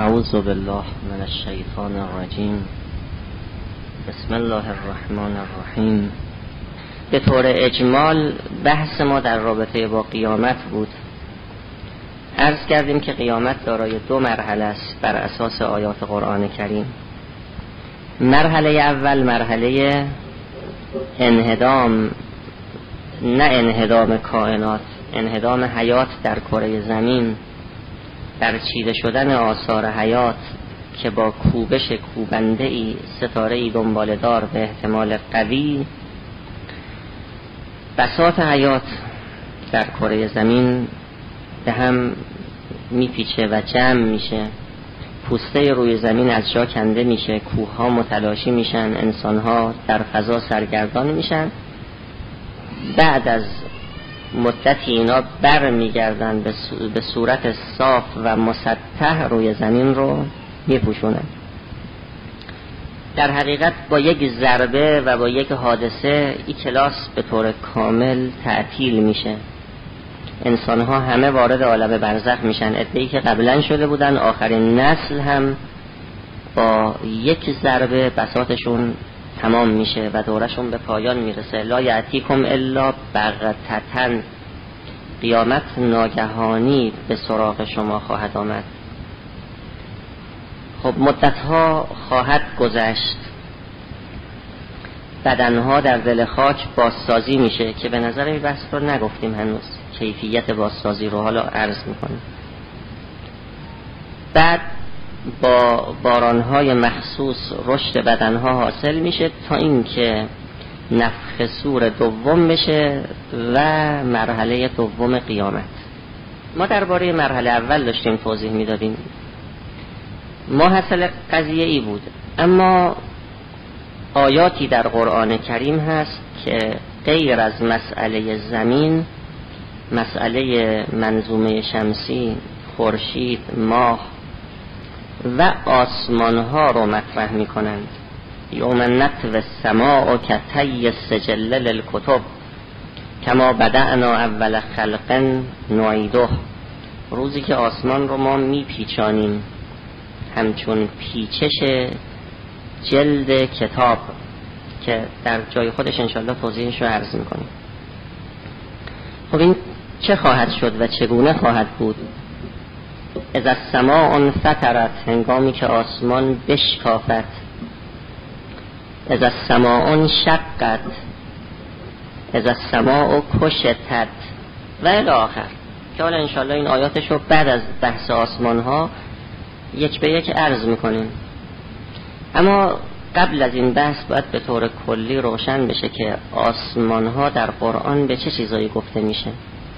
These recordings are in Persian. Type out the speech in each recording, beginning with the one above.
اعوذ بالله من الشیطان الرجیم. بسم الله الرحمن الرحیم. به طور اجمال بحث ما در رابطه با قیامت بود. عرض کردیم که قیامت دارای دو مرحله است بر اساس آیات قرآن کریم. مرحله اول مرحله انهدام، نه انهدام کائنات، انهدام حیات در کره زمین، در چیده شدن آثار حیات که با کوبش کوبنده ای ستاره ای دنباله دار به احتمال قوی بساط حیات در کره زمین به هم میپیچه و جمع میشه. پوسته روی زمین از جا کنده میشه، کوهها متلاشی میشن، انسانها در فضا سرگردان میشن. بعد از مدتی اینا بر میگردن به صورت صاف و مسطح روی زمین رو میپوشونن. در حقیقت با یک ضربه و با یک حادثه این کلاس به طور کامل تعطیل میشه. انسانها همه وارد عالم برزخ میشن. عده‌ای که قبلا شده بودن آخرین نسل هم با یک ضربه بساطشون تمام میشه و دورشون به پایان میرسه. لا یأتیکم الا بغتة، قیامت ناگهانی به سراغ شما خواهد آمد. خب مدتها خواهد گذشت، بدنها در دل خاک بازسازی میشه که به نظر این بحث رو نگفتیم هنوز، کیفیت بازسازی رو حالا عرض میکنیم. بعد با بارانهای مخصوص رشد بدنها حاصل میشه تا اینکه نفخ صور دوم بشه و مرحله دوم قیامت. ما درباره مرحله اول داشتیم توضیح میدادیم. ما حاصل قضیه ای بود، اما آیاتی در قرآن کریم هست که غیر از مسئله زمین، مسئله منظومه شمسی، خورشید، ماه و آسمان ها رو مطرح می کنند. یوم نطوی السماء کطی السجل للکتب کما بدأنا اول خلق نعیده. روزی که آسمان رو ما می پیچانیم همچون پیچش جلد کتاب، که در جای خودش انشالله توضیحش رو عرض می کنیم. خب این چه خواهد شد و چگونه خواهد بود؟ اذا السماء انفطرت، هنگامی که آسمان بشکافد. اذا السماء انشقت، اذا السماء کشطت و الی آخر، که حالا انشالله این آیاتش رو بعد از بحث آسمان ها یک به یک عرض میکنیم. اما قبل از این بحث باید به طور کلی روشن بشه که آسمان ها در قرآن به چه چیزایی گفته میشه.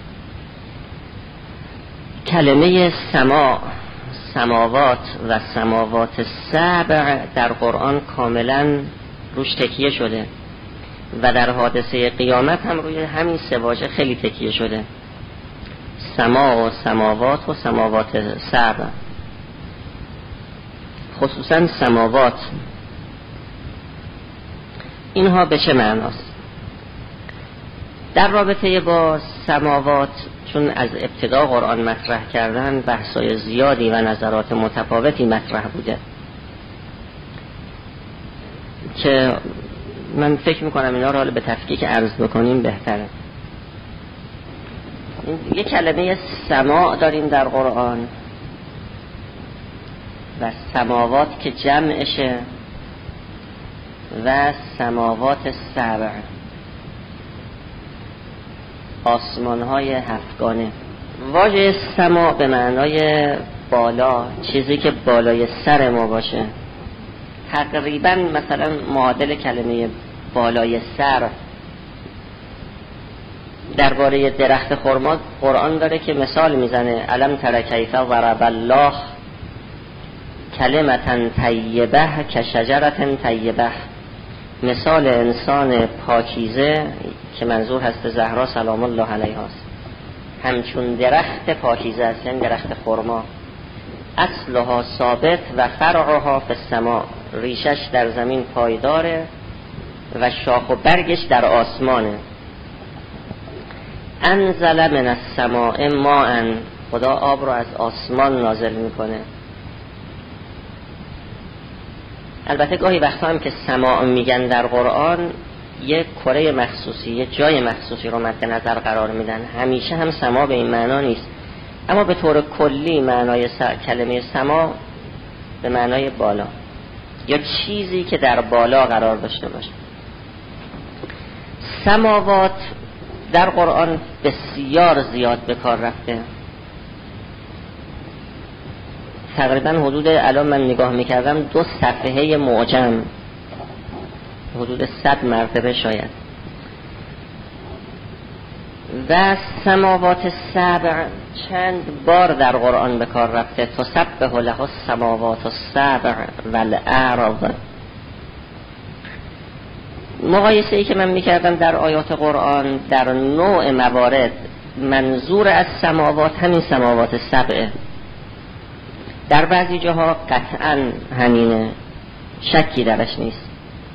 کلمه سما، سماوات و سماوات سبع در قرآن کاملا روش تکیه شده و در حادثه قیامت هم روی همین سه واژه خیلی تکیه شده. سما و سماوات و سماوات سبع. خصوصا سماوات، اینها به چه معناست؟ در رابطه با سماوات، چون از ابتدا قرآن مطرح کردن بحثای زیادی و نظرات متفاوتی مطرح بوده که من فکر میکنم اینا رو حالا به تفکیک عرض بکنیم بهتره. یک کلمه سما داریم در قرآن و سماوات که جمعشه و سماوات سبع، آسمان های هفتگانه. واژه سما به معنای بالا، چیزی که بالای سر ما باشه. تقریبا مثلا معادل کلمه بالای سر درباره درخت خرما قرآن داره که مثال میزنه: الم تر کیف ضرب الله کلمة طیبه کشجرة طیبه. مثال انسان پاکیزه که منظور هست زهرا سلام الله علیها است، همچون درخت پاکیزه است، یعنی درخت خرما. اصلها ثابت و فرعها فی السماء، ریشش در زمین پایداره و شاخ و برگش در آسمانه. انزل من السماء ماء، خدا آب رو از آسمان نازل میکنه. البته گاهی وقتا هم که سماع میگن در قرآن یک کره مخصوصی، یک جای مخصوصی رو مد نظر قرار میدن. همیشه هم سماع به این معنا نیست، اما به طور کلی معنای کلمه سماع به معنای بالا یا چیزی که در بالا قرار داشته باشه. سماوات در قرآن بسیار زیاد به کار رفته. تقریبا حدود الان من نگاه میکردم 2 صفحه معجم، حدود 100 مرتبه شاید. و سماوات سبع چند بار در قرآن به کار رفته. تسبح له السماوات السبع والارض. مقایسه ای که من میکردم در آیات قرآن در نوع موارد منظور از سماوات همین سماوات سبعه. در بعضی جاها قطعا همینه، شکی درش نیست.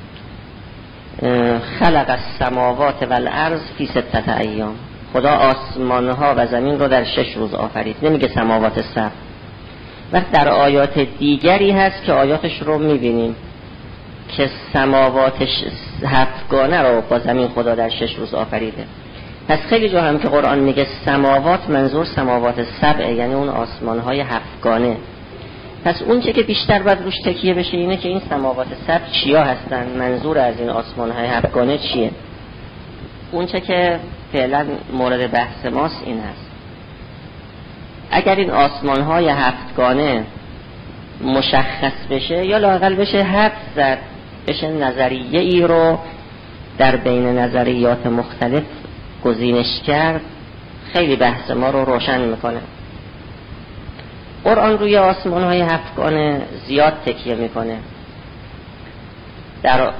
خلق السماوات والارض فی 6 ایام. خدا آسمانها و زمین رو در 6 روز آفرید، نمیگه سماوات سبع. وقت در آیات دیگری هست که آیاتش رو میبینیم که سماواتش 7 گانه رو با زمین خدا در 6 روز آفریده. پس خیلی جا هم که قرآن میگه سماوات منظور سماوات سبعه، یعنی اون آسمانهای 7 گانه. پس اون چه که بیشتر باید روش تکیه بشه اینه که این سماوات سبع چیا هستن، منظور از این آسمانهای 7 گانه چیه. اون چه که فعلا مورد بحث ماست این هست. اگر این آسمانهای 7 گانه مشخص بشه یا لااقل بشه حد زد، بشه نظریه ای رو در بین نظریات مختلف گزینش کرد، خیلی بحث ما رو روشن میکنه. قرآن روی آسمان‌های 7 گانه زیاد تکیه میکنه. در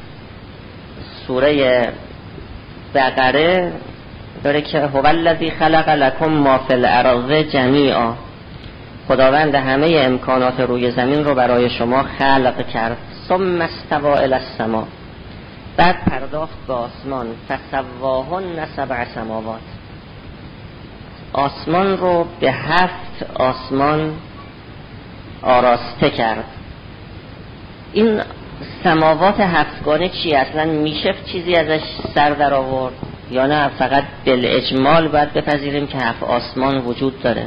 سوره بقره داره که هو الذی خلق لکم ما فی الارض جمیعا. خداوند همه امکانات روی زمین رو برای شما خلق کرد. ثم استوى الی السماء. بعد پرداخت به آسمان. فسواهن 7 سماوات. آسمان رو به 7 آسمان آراسته کرد. این سماوات 7 گانه چی؟ اصلا میشه چیزی ازش سر در آورد یا نه فقط بالاجمال باید بپذیریم که 7 آسمان وجود داره؟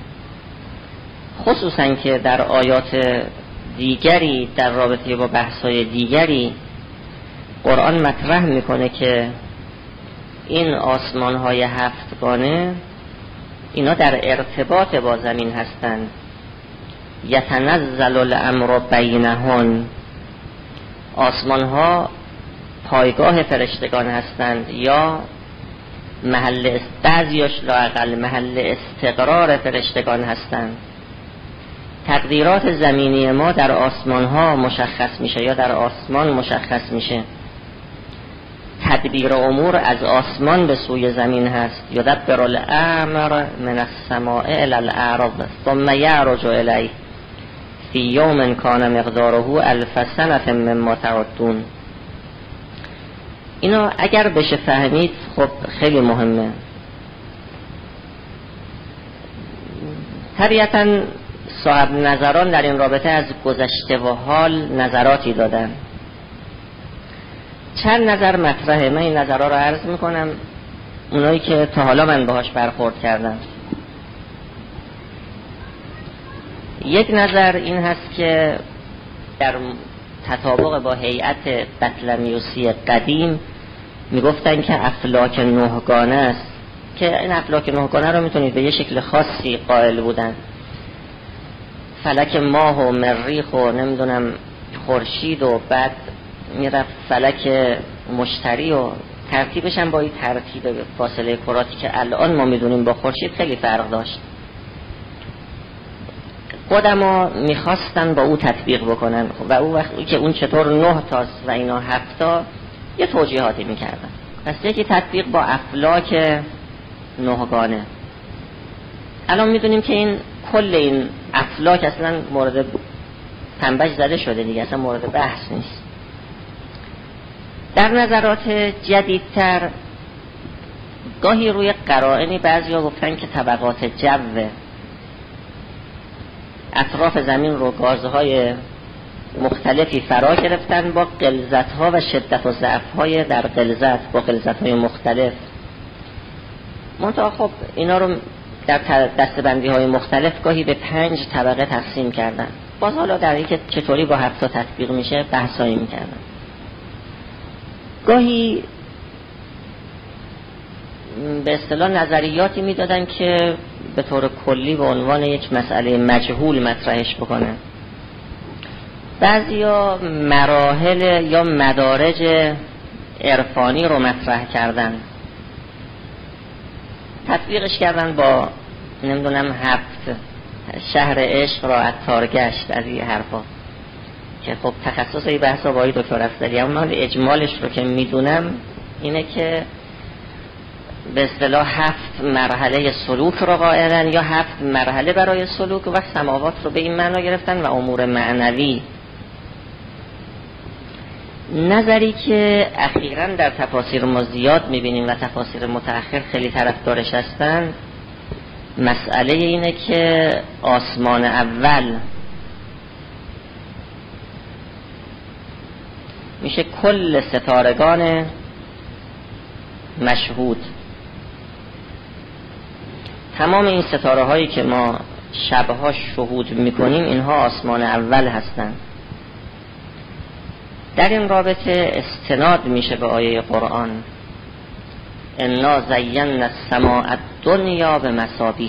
خصوصا که در آیات دیگری در رابطه با بحث‌های دیگری قرآن مطرح میکنه که این آسمان‌های 7 گانه اینا در ارتباط با زمین هستند. یتنزل الامر بینهن. آسمان‌ها پایگاه فرشتگان هستند یا محل بعضیاش لااقل محل استقرار فرشتگان هستند. تقدیرات زمینی ما در آسمان‌ها مشخص میشه یا در آسمان مشخص میشه. تدبیر امور از آسمان به سوی زمین هست. یدبر الامر من السماء الی الارض ثم یعرج الیه فی یوم کان مقداره 1000 سنة مما تعدون. اینو اگر بشه فهمید خب خیلی مهمه. طبیعتاً صاحب نظران در این رابطه از گذشته و حال نظراتی دادن. چند نظر مطرحه، من این نظرها رو عرض میکنم، اونایی که تا حالا من باهاش برخورد کردم. یک نظر این هست که در تطابق با هیئت بطلمیوسی قدیم میگفتن که افلاک 9 گانه است، که این افلاک 9 گانه رو میتونید به یه شکل خاصی قائل بودن. فلک ماه و مریخ و نمیدونم خورشید و بعد میرفت فلک مشتری و ترتیبش هم با این ترتیب فاصله کراتی که الان ما میدونیم با خورشید خیلی فرق داشت. قدما میخواستن با او تطبیق بکنن و او وقتی که اون چطور 9 تاست و اینا 7 تا یه توجیهاتی میکردن. پس یکی تطبیق با افلاک 9 گانه. الان میدونیم که این کل این افلاک اصلا مورد تنبش زده شده دیگه، اصلا مورد بحث نیست. در نظرات جدیدتر گاهی روی قرائنی بعضیا گفتن که طبقات جو اطراف زمین رو گازهای مختلفی فرا گرفتن با غلظت‌ها و شدت و ضعف‌های در غلظت، با غلظت‌های مختلف. منتها خب اینا رو در دسته‌بندی‌های مختلف گاهی به 5 طبقه تقسیم کردن. باز حالا در اینکه چطوری با 7 تا تطبیق میشه بحثایی میکردن. گاهی به اصطلاح نظریاتی میدادن که به طور کلی به عنوان یک مسئله مجهول مطرحش بکنه. بعضیا مراحل یا مدارج عرفانی رو مطرح کردن، تطبیقش کردن با نمیدونم 7 شهر عشق را عطار گشت از این حرفا که خب تخصص این بحثا با دکتر افضلی. اما اجمالش رو که میدونم اینه که به اصطلاح 7 مرحله سلوک رو قائلن یا 7 مرحله برای سلوک و سماوات رو به این معنا گرفتن و امور معنوی. نظری که اخیراً در تفاسیر ما زیاد میبینیم و تفاسیر متأخر خیلی طرفدارش هستن، مسئله اینه که آسمان اول میشه کل ستارگان مشهود. تمام این ستاره هایی که ما شبها شهود میکنیم اینها آسمان اول هستند. در این رابطه استناد میشه به آیه قرآن انا زینا السماء الدنیا بمصابیح.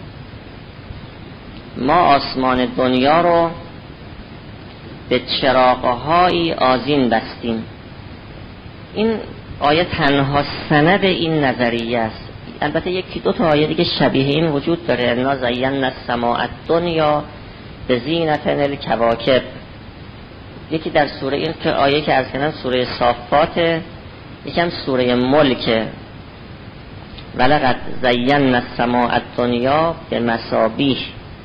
ما آسمان دنیا رو به چراغ‌های آذین بستیم. این آیه تنها سند این نظریه است. البته یکی دو تا آیه دیگه شبیه این وجود داره. انا زینا السماء الدنیا بزینة الکواکب. یکی در سوره این که آیه که از کنم سوره صافات، یکم سوره ملک ولقد زینا السماء الدنیا بمصابیح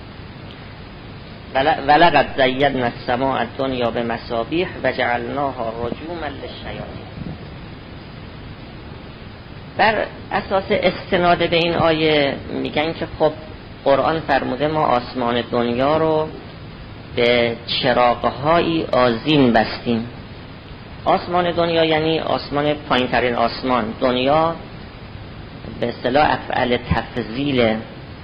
ولقد زینا السماء الدنیا بمصابیح و جعلناها رجوما للشیاطین. بر اساس استناد به این آیه میگن که خب قرآن فرموده ما آسمان دنیا رو به چراغ‌های آذین بستیم. آسمان دنیا یعنی آسمان پایین‌ترین آسمان. دنیا به اصطلاح افعال تفضیل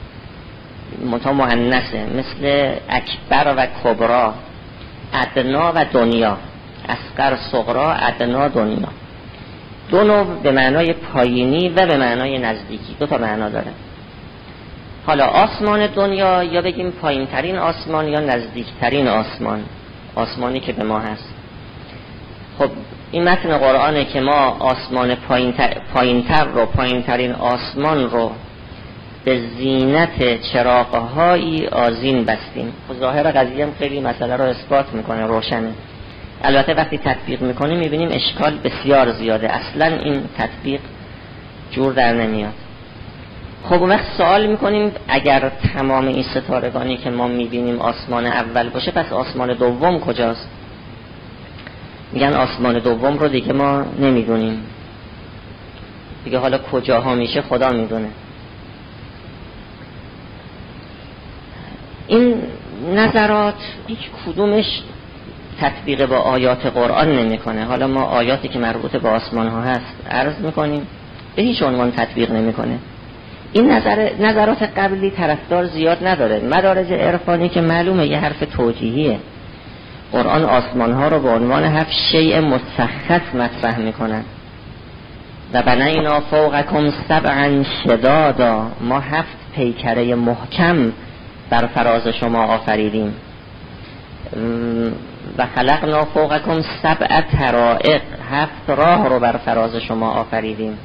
مؤنثه، مثل اکبر و کبرا، ادنا و دنیا، اصغر صغرا، ادنا دنیا. دو نوع به معنای پایینی و به معنای نزدیکی، دو تا معنا داره. حالا آسمان دنیا یا بگیم پایین‌ترین آسمان یا نزدیکترین آسمان، آسمانی که به ما هست. خب این متن قرآنه که ما آسمان پایین‌تر رو، پایین‌ترین آسمان رو به زینت چراغ‌های آذین بستیم. خب ظاهر قضیه هم خیلی مسئله رو اثبات میکنه، روشنه. البته وقتی تطبیق میکنیم میبینیم اشکال بسیار زیاده، اصلا این تطبیق جور در نمیاد. خب وقت سوال میکنیم اگر تمام این ستارگانی که ما میبینیم آسمان اول باشه، پس آسمان دوم کجاست؟ میگن آسمان دوم رو دیگه ما نمیدونیم دیگه، حالا کجاها میشه خدا میدونه. این نظرات هیچ کدومش تطبیق با آیات قرآن نمیکنه. حالا ما آیاتی که مربوط به آسمان ها هست عرض میکنیم، به هیچ عنوان تطبیق نمیکنه. این نظرات قبلی طرفدار زیاد نداره. مدارج عرفانی که معلومه یه حرف توجیهیه. قرآن آسمان ها رو به عنوان 7 شیء مسخص مطرح میکنن. و بنینا فوقکم 7 شدادا، ما 7 پیکره محکم بر فراز شما آفریدیم. و خلقنا فوقکم 7 طرائق، 7 راه رو بر فراز شما آفریدیم.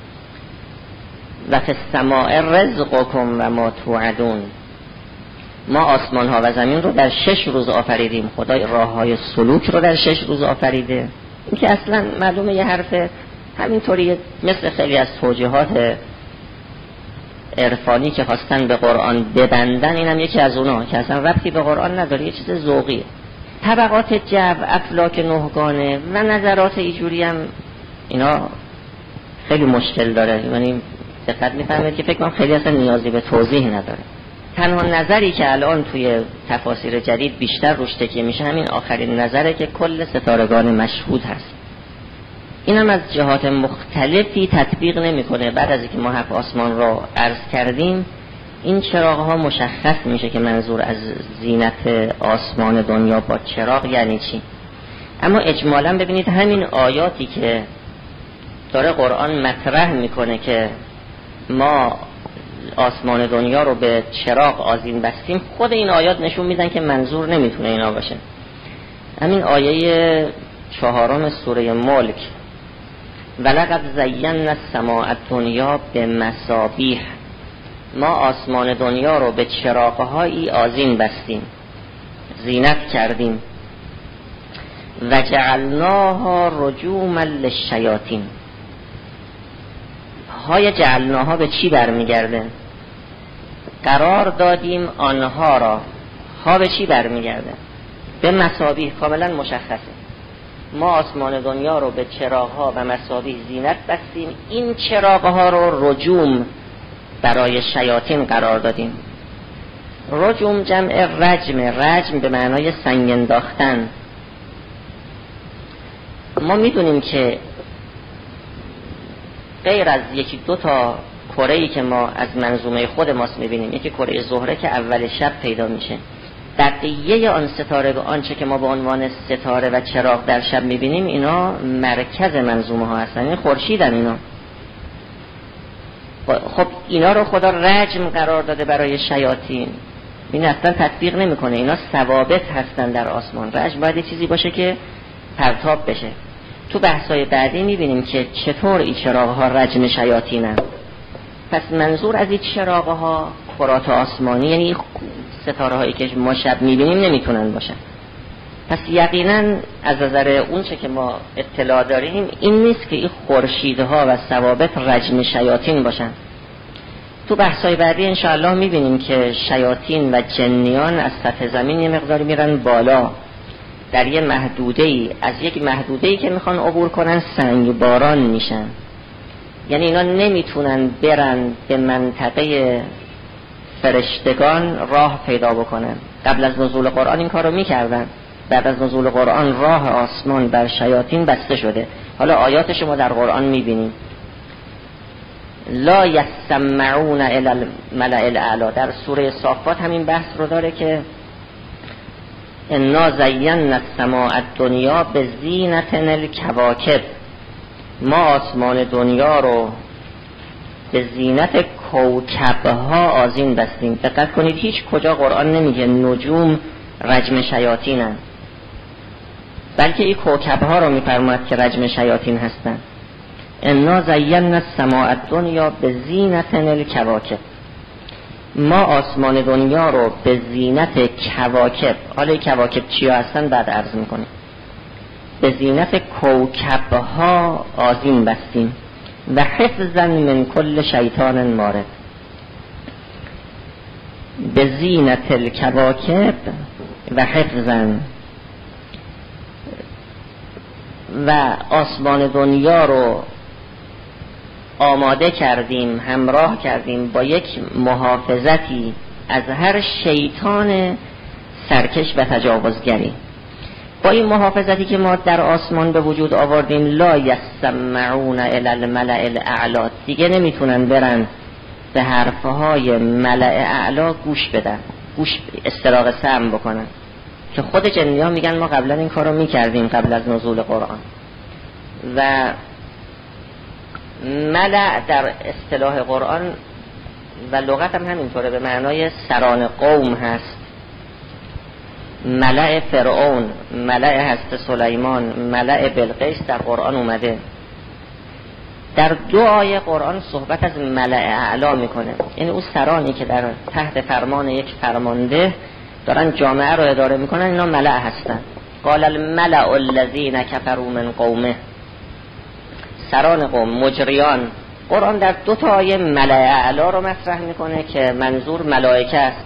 و فی السماء رزقکم و ما توعدون، ما آسمان ها و زمین رو در 6 روز آفریدیم. خدا راه های سلوک رو در 6 روز آفریده. این که اصلا معلومه یه حرف همینطوری، مثل خیلی از توجیهات عرفانی که خواستن به قرآن ببندن، اینم یکی از اونا که اصلا ربطی به قرآن نداره، یه چیز ذوقیه. طبقات جو، افلاک نهگانه و نظرات اینجوری هم اینا خیلی مشکل داره. یعنی دقت می‌فهمید که فکر کنم خیلی اصلا نیازی به توضیح نداره. تنها نظری که الان توی تفاسیر جدید بیشتر روش تکیه میشه همین آخرین نظره که کل ستارگان مشهود هست. اینم از جهات مختلفی تطبیق نمیکنه. بعد از اینکه ما هفت آسمان رو عرض کردیم این چراغ ها مشخص میشه که منظور از زینت آسمان دنیا با چراغ یعنی چی. اما اجمالا ببینید همین آیاتی که داره قرآن مطرح میکنه که ما آسمان دنیا رو به چراغ آذین بستیم، خود این آیات نشون میدن که منظور نمیتونه اینا باشه. همین آیه 4 سوره ملک، ولقد زینا السماء الدنیا بمصابیح، ما آسمان دنیا رو به چراغ‌هایی آذین بستیم، زینت کردیم. و جعلناها رجوما للشیاطین، های جعلناها به چی برمیگرده؟ قرار دادیم آنها را. ها به چی برمیگرده؟ به مصابیح. کاملا مشخصه. ما آسمان دنیا رو به چراغ‌ها و مصابیح زینت بستیم، این چراغ‌ها رو رجوم برای شیاطین قرار دادیم. رجوم جمع رجم، رجم به معنای سنگ انداختن. ما میدونیم که غیر از یکی دو تا کره‌ای که ما از منظومه خود ماست میبینیم، یکی کره زهره که اول شب پیدا میشه، بقیه آن ستاره به آنچه که ما به عنوان ستاره و چراغ در شب میبینیم اینا مرکز منظومه ها هستن، این خورشیدن اینا. خب اینا رو خدا رجم قرار داده برای شیاطین، این اصلا تطبیق نمیکنه. اینا ثوابت هستن در آسمان. رجم باید چیزی باشه که پرتاب بشه. تو بحثای بعدی میبینیم که چطور این چراغ‌ها رجم شیاطینن. پس منظور از این چراغ‌ها کرات آسمانی، یعنی ستاره هایی که ما شب میبینیم نمیتونن باشن. پس یقینا از نظر اون چه که ما اطلاع داریم این نیست که این خورشیدها و ثوابت رجم شیاطین باشن. تو بحثای بعدی انشاءالله میبینیم که شیاطین و جنیان از سطح زمین یه مقداری میرن بالا، در یه محدوده‌ای، از یک محدوده‌ای که میخوان عبور کنن سنگ باران میشن. یعنی اینا نمیتونن برن به منطقه فرشتگان راه پیدا بکنن. قبل از نزول قرآن این کارو میکردن، بعد از نزول قرآن راه آسمان بر شیاطین بسته شده. حالا آیات شما در قرآن میبینیم لا یسمعون الی الملأ الاعلی. در سوره صافات همین بحث رو داره که انا زینا السماء الدنیا بزینة الکواکب، ما آسمان دنیا رو به زینت کوکبها آذین بستیم. دقت کنید هیچ کجا قرآن نمیگه نجوم رجم شیاطینن، بلکه این کوکبها رو میفرماید که رجم شیاطین هستن. انا زینا السماء الدنیا بزینة الکواکب، ما آسمان دنیا رو به زینت کواکب، حالا کواکب چیا هستن بعد عرض میکنیم، به زینت کوکبها آذین بستیم. و حفظا من کل شیطان مارد، به زینت الکواکب و حفظا، و آسمان دنیا رو آماده کردیم، همراه کردیم با یک محافظتی از هر شیطان سرکش و تجاوزگری. با این محافظتی که ما در آسمان به وجود آوردیم لا یسمعون الی الملأ الاعلی، دیگه نمیتونن برن به حرفهای ملأ اعلی گوش بدن، گوش استراق سمع بکنن، که خود جنیان میگن ما قبلا این کارو میکردیم قبل از نزول قرآن. و ملأ در اصطلاح قرآن و لغت هم همینطوره، به معنای سران قوم هست. ملأ فرعون، ملأ حضرت سلیمان، ملأ بلقیس در قرآن اومده. در دو آیه قرآن صحبت از ملأ اعلی میکنه، یعنی اون سرانی که در تحت فرمان یک فرمانده دارن جامعه رو اداره میکنن، اینا ملأ هستن. قال الملأ الذین کفروا من قومه، سران قوم، مجریان. قرآن در دو تا آیه ملأ اعلی رو مطرح میکنه که منظور ملائکه است،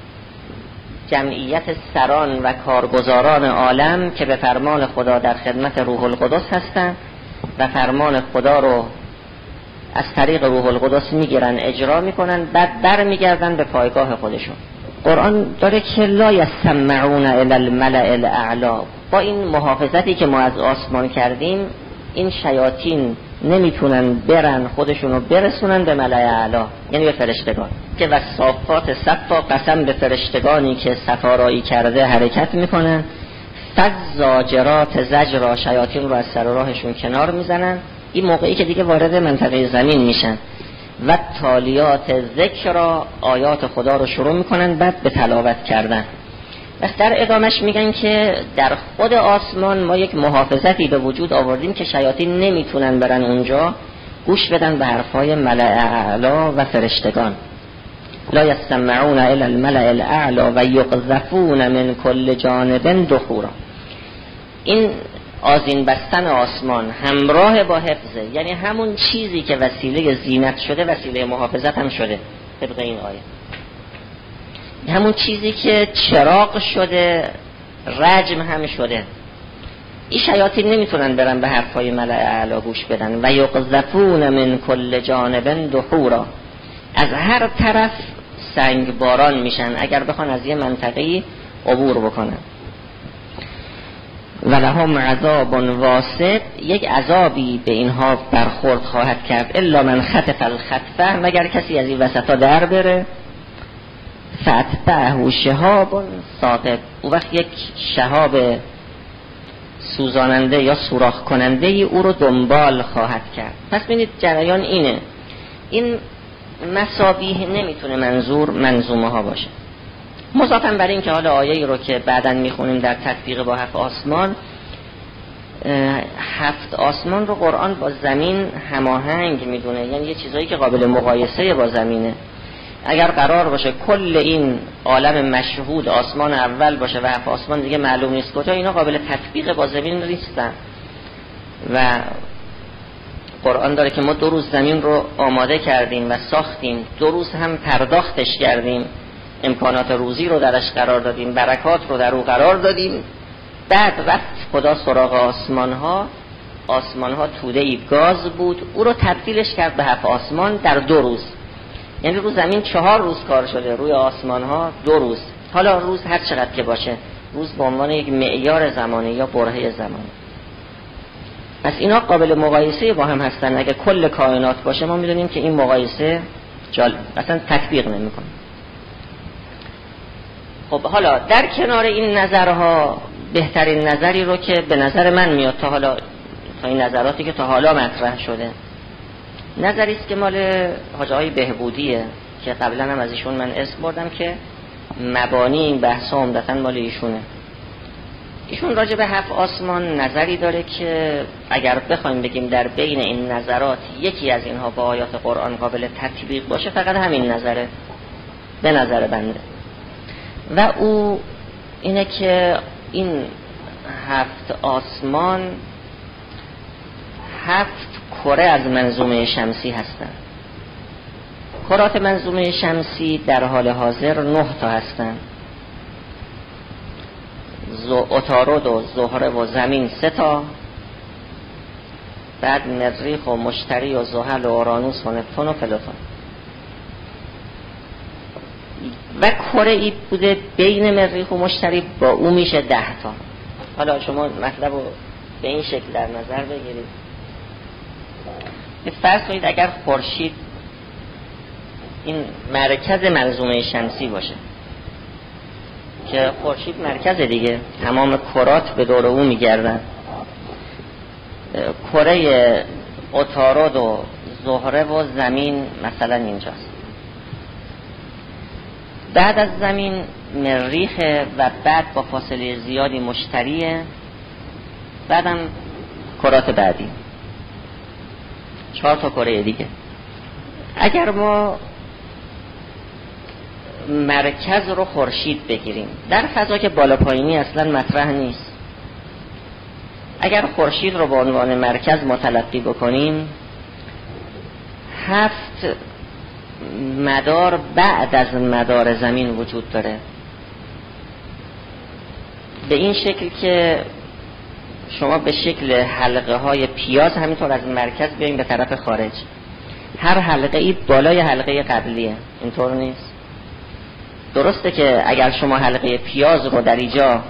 جمعیت سران و کارگزاران عالم که به فرمان خدا در خدمت روح القدس هستند و فرمان خدا رو از طریق روح القدس میگیرن اجرا میکنن، بعد در میگردن به پایگاه خودشون. قرآن داره که لا یسمعون الی الملأ الاعلی. با این محافظتی که ما از آسمان کردیم این شیاطین نمیتونن برن خودشونو برسونن به ملأ اعلی، یعنی به فرشتگان. که والصافات صفا، قسم به فرشتگانی که صفارایی کرده حرکت میکنن. فالزاجرات زجرا، شیاطین رو از سر راهشون کنار میزنن. این موقعی که دیگه وارد منطقه زمین میشن. و تالیات ذکر، آیات خدا رو شروع میکنن بعد به تلاوت کردن. بس در ادامش میگن که در خود آسمان ما یک محافظتی به وجود آوردیم که شیاطین نمیتونن برن اونجا گوش بدن به حرفای ملأ اعلی و فرشتگان. لا یسمعون الی الملأ الاعلی و یقذفون من کل جانب دحورا. این آذین بستن آسمان همراه با حفظه، یعنی همون چیزی که وسیله زینت شده وسیله محافظت هم شده. طبق این آیه همون چیزی که چراغ شده رجم هم شده. این شیاطین نمیتونن برن به حرفای ملأ اعلی گوش بدن. و یقذفون من کل جانب دحورا، از هر طرف سنگ باران میشن اگر بخوان از یه منطقه‌ای عبور بکنن. ولهم عذاب واسع، یک عذابی به اینها برخورد خواهد کرد. الا من خطف الخطفه، مگر کسی از این وسطا در بره. فاتبعه شهاب ثاقب، او وقت یک شهاب سوزاننده یا سوراخ کننده او رو دنبال خواهد کرد. پس ببینید جریان اینه. این مسابیح نمیتونه منظور منظومه ها باشه. مضافاً بر این که حالا آیه‌ای رو که بعداً میخونیم در تطبیق با 7 آسمان، 7 آسمان رو قرآن با زمین هماهنگ میدونه، یعنی یه چیزایی که قابل مقایسه با زمینه. اگر قرار باشه کل این عالم مشهود آسمان اول باشه و 7 آسمان دیگه معلوم نیست کجا، اینا قابل تطبیق با زمین نیستن. و قرآن داره که ما 2 روز زمین رو آماده کردیم و ساختیم، 2 روز هم پرداختش کردیم، امکانات روزی رو درش قرار دادیم، برکات رو در او قرار دادیم. بعد رفت خدا سراغ آسمان ها توده گاز بود، او رو تبدیلش کرد به 7 آسمان در 2 روز. یعنی رو زمین 4 روز کار شده، روی آسمان ها 2 روز. حالا روز هر چقدر که باشه، روز به عنوان یک معیار زمانی یا برهه زمانی. پس اینا قابل مقایسه با هم هستن. اگه کل کائنات باشه ما میدونیم که این مقایسه اصلا تطبیق نمیکنه. خب حالا در کنار این نظرها بهترین نظری رو که به نظر من میاد تا این نظراتی که تا حالا مطرح شده، نظری است که مال حاج آقای بهبودیه که قبلا هم از ایشون من اسم بردم که مبانی این بحث عمدتاً مال ایشونه. ایشون راجع به 7 آسمان نظری داره که اگر بخوایم بگیم در بین این نظرات یکی از اینها با آیات قرآن قابل تطبیق باشه فقط همین نظره به نظر بنده. و او اینه که این 7 آسمان 7 کره از منظومه شمسی هستند. کرات منظومه شمسی در حال حاضر 9 تا هستند. عطارد و زهره و زمین 3 تا، بعد مریخ و مشتری و زحل و اورانوس و نپتون و پلوتون. و کره ای بوده بین مریخ و مشتری، با او میشه 10 تا. حالا شما مطلب رو به این شکل در نظر بگیرید. فرض کنید اگر خورشید این مرکز منظومه شمسی باشه، که خورشید مرکز دیگه، تمام کرات به دور او میگردن. کره عطارد و زهره و زمین مثلا اینجاست. بعد از زمین مریخ و بعد با فاصله زیادی مشتریه، بعدم کرات بعدی 4 تا کره دیگه. اگر ما مرکز رو خورشید بگیریم، در فضا که بالا پایینی اصلا مطرح نیست، اگر خورشید رو به عنوان مرکز متلقی بکنیم 7 مدار بعد از مدار زمین وجود داره، به این شکل که شما به شکل حلقه های پیاز همینطور از مرکز بیاییم به طرف خارج. هر حلقه ای بالای حلقه قبلیه، اینطور نیست. درسته که اگر شما حلقه پیاز رو در اینجا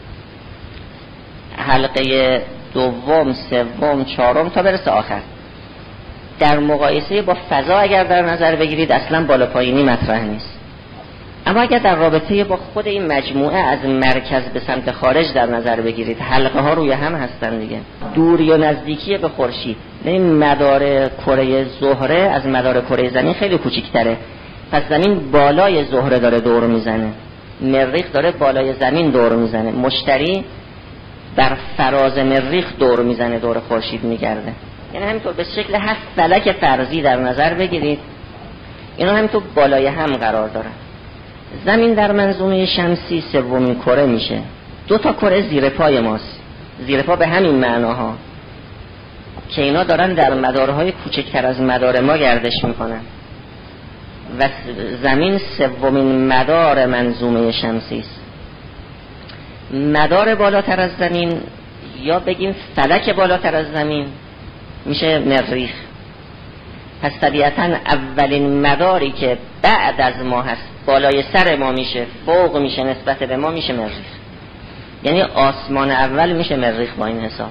حلقه دوم، سوم، چهارم تا برسه آخر در مقایسه با فضا اگر در نظر بگیرید اصلا بالا پایینی مطرح نیست. اما اگر در رابطه با خود این مجموعه از مرکز به سمت خارج در نظر بگیرید، حلقه ها روی هم هستن دیگه، دوری و نزدیکی به خورشید. این مدار کره زهره از مدار کره زمین خیلی کوچیک‌تره، پس زمین بالای زهره داره دور میزنه، مریخ داره بالای زمین دور میزنه، مشتری بر فراز مریخ دور میزنه، دور خورشید میگرده. یعنی همینطور به شکل 7 فلک فرضی در نظر بگیرید، اینا همینطور بالای هم قرار دارن. زمین در منظومه شمسی سومین کره میشه. 2 تا کره زیر پای ماست، زیر پا به همین معناها که اینا دارن در مدارهای کوچکتر از مدار ما گردش میکنن و زمین سومین مدار منظومه شمسی است. مدار بالاتر از زمین یا بگیم فلک بالاتر از زمین میشه مریخ. پس طبیعتاً اولین مداری که بعد از ما هست، بالای سر ما میشه، فوق میشه، نسبت به ما میشه مریخ. یعنی آسمان اول میشه مریخ با این حساب.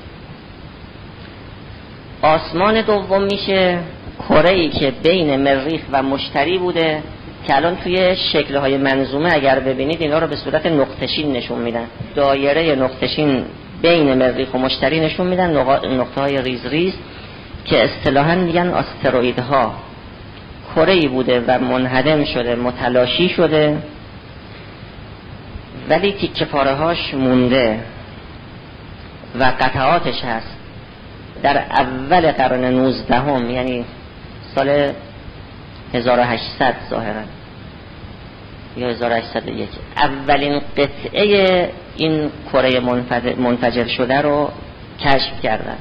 آسمان دوم میشه کره‌ای که بین مریخ و مشتری بوده که الان توی شکل‌های منظومه اگر ببینید اینا رو به صورت نقطه‌شین نشون میدن. دایره نقطه‌شین بین مریخ و مشتری نشون میدن، نقطه‌های ریز ریز که اصطلاحاً میگن آستروئیدها. کره‌ای بوده و منهدم شده، متلاشی شده، ولی تیکه پاره‌هاش مونده و قطعاتش هست. در اول قرن 19 یعنی سال 1800 ظاهرا یا 1801 اولین قطعه این کره منفجر شده رو کشف کردن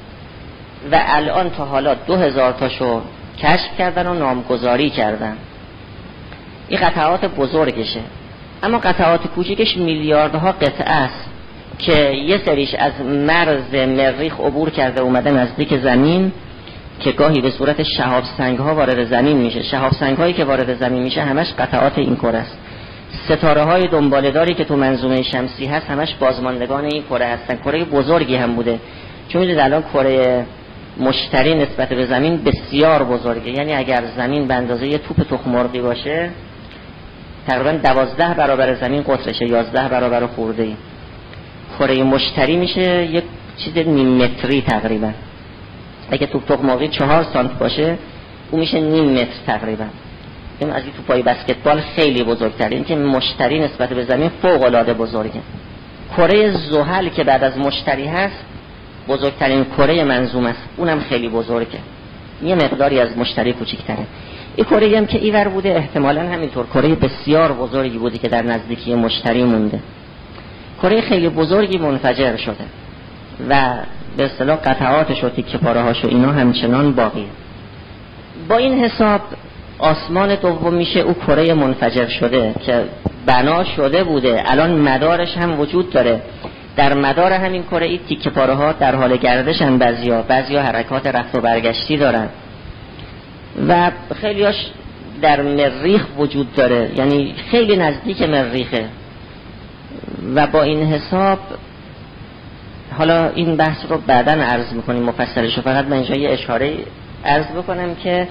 و الان تا حالا 2000 تاشو کشف کردن و نامگذاری کردن. این قطعات بزرگشه، اما قطعات کوچیکش میلیاردها قطعه است که یه سریش از مرز مریخ عبور کرده اومده نزدیک زمین که گاهی به صورت شهاب سنگ ها وارد زمین میشه. شهاب سنگ هایی که وارد زمین میشه همش قطعات این کره است. ستاره های دنباله‌داری که تو منظومه شمسی هست همش بازماندگان این کره هستن. کره بزرگی هم بوده، چون میدونید الان کره مشتری نسبت به زمین بسیار بزرگه. یعنی اگر زمین به اندازه یه توپ تخم مرغی باشه تقریبا 12 برابر زمین قطرشه، 11 برابر خورده‌ای. کره مشتری میشه یک چیز نیم متری تقریبا. اگه توپ تخم مرغی 4 سانت باشه اون میشه نیم متر تقریبا. این از این توپای بسکتبال خیلی بزرگتره. این که مشتری نسبت به زمین فوق العاده بزرگه. کره زحل که بعد از مشتری هست بزرگترین کره منظومه است، اونم خیلی بزرگه، یه مقداری از مشتری کوچیک‌تره. این کره هم که اینور بوده احتمالاً همینطور کره بسیار بزرگی بوده که در نزدیکی مشتری مونده. کره خیلی بزرگی منفجر شده و به اصطلاح قطعاتش و تیکه پاره‌هاش و اینا همچنان باقیه. با این حساب آسمان دوم میشه او کره منفجر شده که بنا شده بوده، الان مدارش هم وجود داره. در مدار همین کره ای تیکه پاره‌ها در حال گردشن، بعضیا حرکات رفت و برگشتی دارن و خیلیاش در مریخ وجود داره، یعنی خیلی نزدیک مریخه. و با این حساب حالا این بحث رو بعداً عرض میکنیم مفصلش، فقط من اینجا یه اشاره عرض بکنم که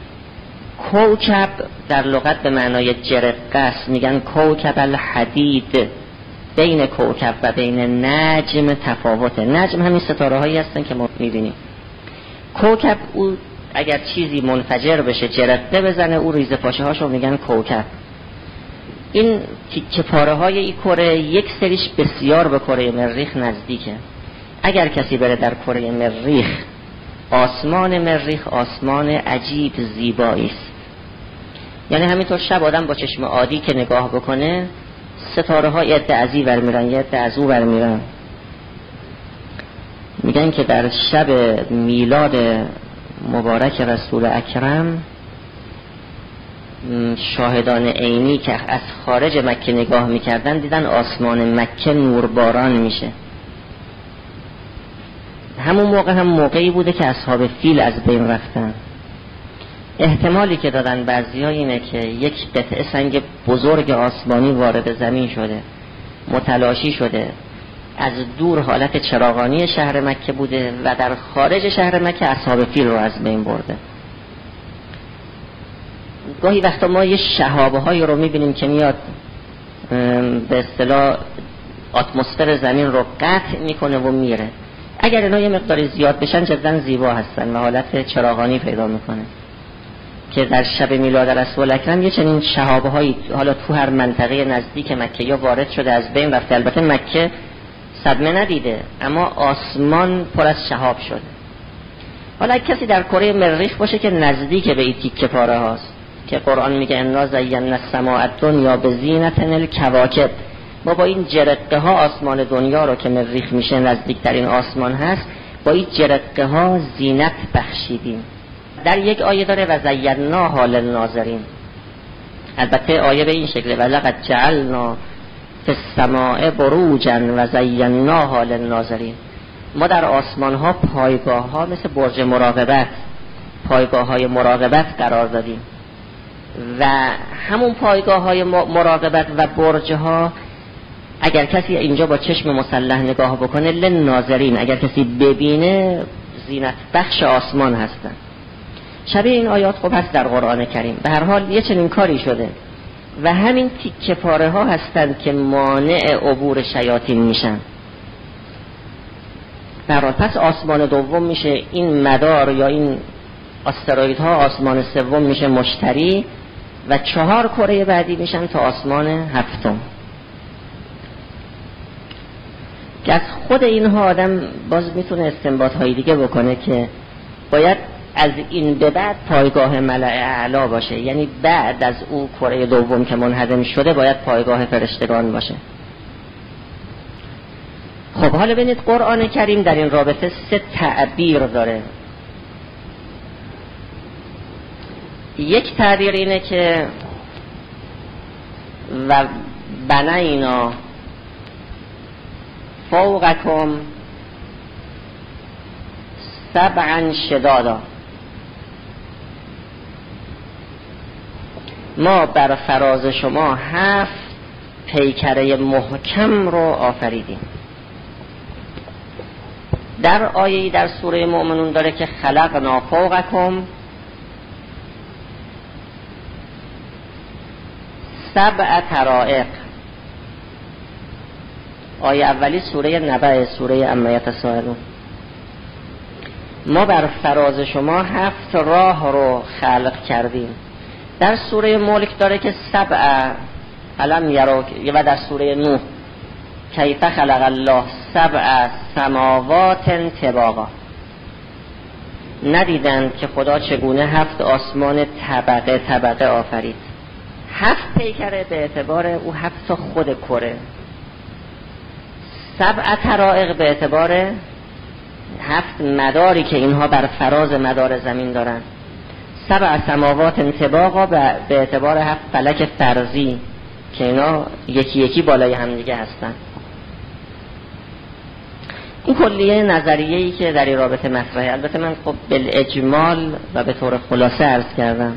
کوکب در لغت به معنای جرقه است. میگن کوکب الحدید. بین کوکب و بین نجم تفاوته. نجم همین ستاره هایی هستن که ما میبینیم. کوکب او اگر چیزی منفجر بشه، جرقه بزنه، او ریزه پاشه هاشو میگن کوکب. این تیکه پاره های این کره یک سریش بسیار به کره مریخ نزدیکه. اگر کسی بره در کره مریخ، آسمان مریخ آسمان عجیب زیبایی است. یعنی همینطور شب آدم با چشم عادی که نگاه بکنه، ستاره ها یه عده از این ور میرن، یه عده از اون ور میرن. میگن که در شب میلاد مبارک رسول اکرم شاهدان عینی که از خارج مکه نگاه میکردن دیدن آسمان مکه نورباران میشه. همون موقع هم موقعی بوده که اصحاب فیل از بین رفتن. احتمالی که دادن بعضی‌ها اینه که یک قطعه سنگ بزرگ آسمانی وارد زمین شده، متلاشی شده، از دور حالت چراغانی شهر مکه بوده و در خارج شهر مکه اصحاب فیل رو از بین برده. گاهی وقتا ما یه شهابه‌هایی رو می‌بینیم که میاد به اصطلاح اتمسفر زمین رو قطع میکنه و میره. اگر اینا یه مقداری زیاد بشن جدا زیبا هستن و حالت چراغانی پیدا میکنه که در شب میلاد رسول اکرم یه چنین شهابه‌هایی حالا تو هر منطقه نزدیک مکه یا وارد شده از بین رفته. البته مکه صدمه ندیده اما آسمان پر از شهاب شده. حالا کسی در کره مریخ باشه که نزدیک به این تیکه پاره هاست که قرآن میگه انا زینا السماء الدنیا بزینة الکواکب، ما با این جرقه ها آسمان دنیا رو که مریخ میشه نزدیک در این آسمان هست با این جرقه ها زینت بخشیدیم. در یک آیه داره و زیناها للناظرین. البته آیه به این شکله ولقد جعلنا فی السماء بروجا و زیناها للناظرین. ما در آسمان ها پایگاه ها مثل برج مراقبت، پایگاه های مراقبت قرار دادیم و همون پایگاه های مراقبت و برج ها اگر کسی اینجا با چشم مسلح نگاه بکنه للناظرین، اگر کسی ببینه زینت بخش آسمان هستن. شبیه این آیات خب هست در قرآن کریم. به هر حال یه چنین کاری شده و همین تیکه پاره ها هستند که مانع عبور شیاطین میشن. برای پس آسمان دوم میشه این مدار یا این آسترویدها، آسمان سوم میشه مشتری و 4 کره بعدی میشن تا آسمان هفتم. که از خود اینها آدم باز میتونه استنباط های دیگه بکنه که باید از این به بعد پایگاه ملأ اعلی باشه، یعنی بعد از او کره دوم که منهدم شده باید پایگاه فرشتگان باشه. خب حالا ببینید قرآن کریم در این رابطه 3 تعبیر داره. یک تعبیر اینه که و بنینا فوقکم سبعا شدادا، ما بر فراز شما 7 پیکره محکم رو آفریدیم. در آیه‌ای در سوره مؤمنون داره که خلقنا فوقکم 7 طرائق. آیه اولی سوره نبأ، سوره عما یتساءلون. ما بر فراز شما 7 راه رو خلق کردیم. در سوره ملک داره که 7 علم یرو و در سوره نوح کیف خلق الله 7 سماوات طباقا، ندیدند که خدا چگونه 7 آسمان طبقه طبقه آفرید. 7 پیکره به اعتبار او 7 تا خود کره، 7 طرائق به اعتبار 7 مداری که اینها بر فراز مدار زمین دارن، 7 سماوات طباقا به اعتبار 7 فلک فرضی که اینا یکی یکی بالای هم دیگه هستن. این کلیه نظریه‌ای که در این رابطه مطرحه. البته من خب بالاجمال و به طور خلاصه عرض کردم.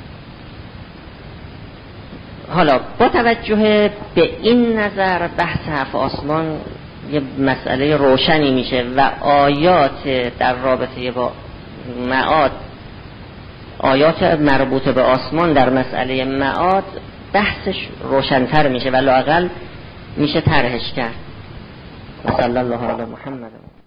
حالا با توجه به این نظر بحث 7 آسمان یه مسئله روشنی میشه و آیات در رابطه با معاد، آیات مربوط به آسمان در مسئله معاد بحثش روشن‌تر میشه و لااقل میشه طرحش کرد. صلی الله علی محمد.